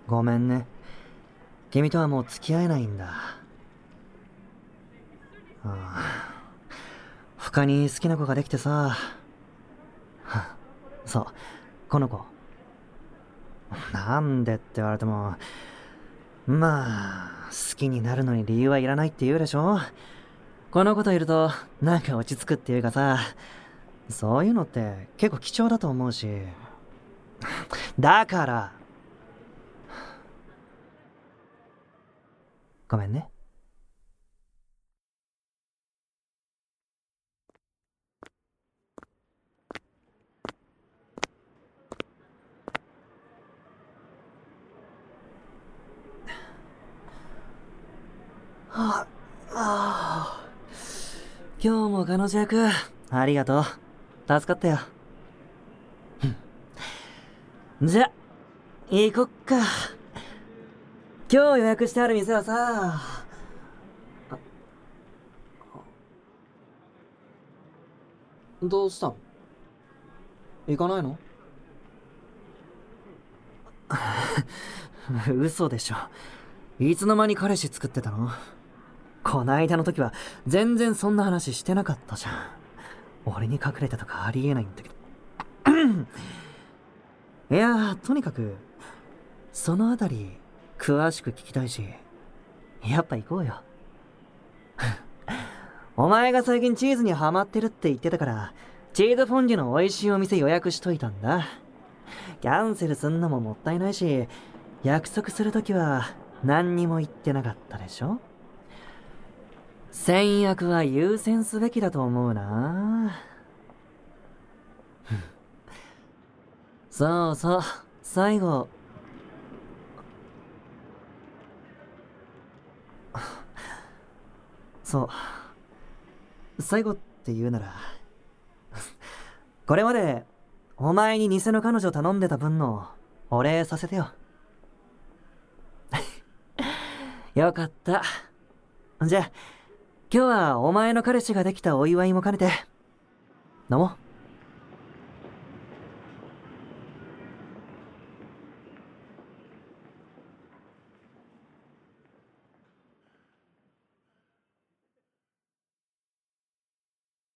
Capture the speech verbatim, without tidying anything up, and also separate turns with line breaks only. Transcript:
ごめんね。君とはもう付き合えないんだ。ああ、他に好きな子ができてさ。そう、この子。なんでって言われても、まあ、好きになるのに理由はいらないって言うでしょ。この子といると、なんか落ち着くっていうかさ、そういうのって結構貴重だと思うし。だから、ごめんね。はあ、ああ、今日も彼女役、ありがとう。助かったよ。じゃ、行こっか。今日予約してある店はさ、どうしたの？行かないの？嘘でしょ。いつの間に彼氏作ってたの？こないだの時は全然そんな話してなかったじゃん。俺に隠れてとかありえないんだけど。いやー、とにかく、そのあたり、詳しく聞きたいし、やっぱ行こうよ。お前が最近チーズにハマってるって言ってたから、チーズフォンデュの美味しいお店予約しといたんだ。キャンセルすんのももったいないし、約束するときは何にも言ってなかったでしょ？先約は優先すべきだと思うな。そうそう、最後。そう。最後って言うなら、これまでお前に偽の彼女頼んでた分のお礼させてよ。よかった。じゃあ、今日はお前の彼氏ができたお祝いも兼ねて、飲もう。